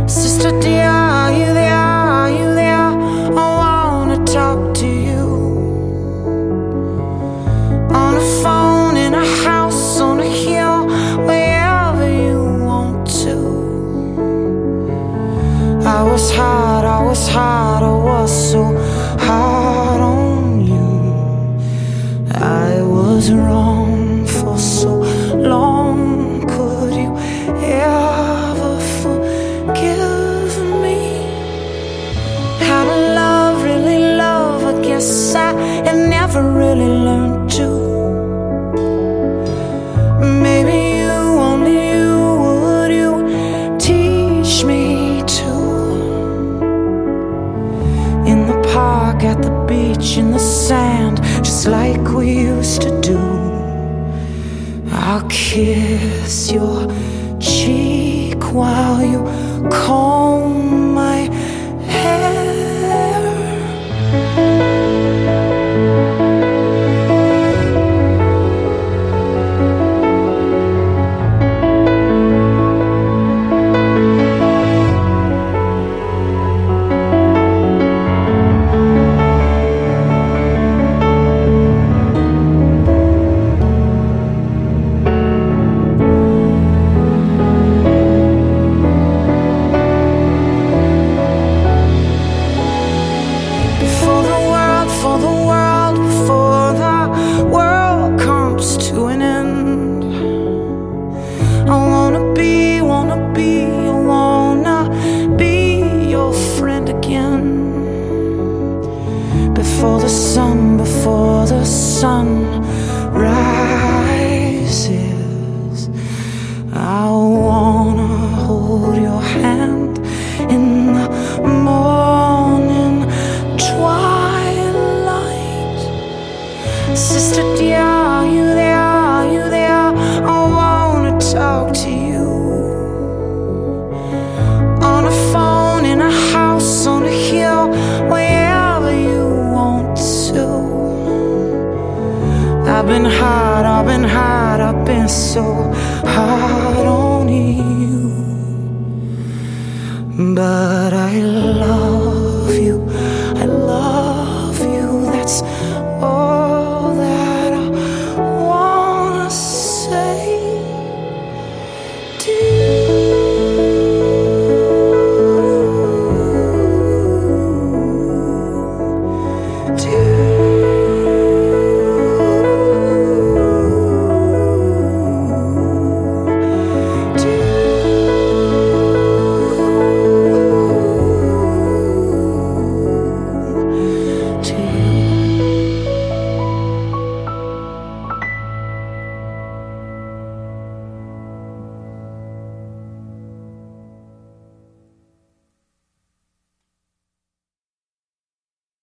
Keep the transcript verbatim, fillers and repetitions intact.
Sister dear, are you there? Are you there? I wanna talk to you. On a phone, in a house, on a hill, wherever you want to. I was hard, I was hard, I was so hard on you. I was wrong for so long. Could you ever forgive me? How to love, really love, I guess I had never really learned to. Maybe you, only you, would you teach me to? In the park, at the beach, in the sand, just like we used to do. I'll kiss your cheek while you comb my hair. Before the sun, before the sun rises, I wanna hold your hand in the morning twilight. Sister dear, are you there? Are you there? I wanna talk to you. On a phone, in a house, on a hill, wherever you want to. I've been hard, I've been hard, I've been so hard on you. But I love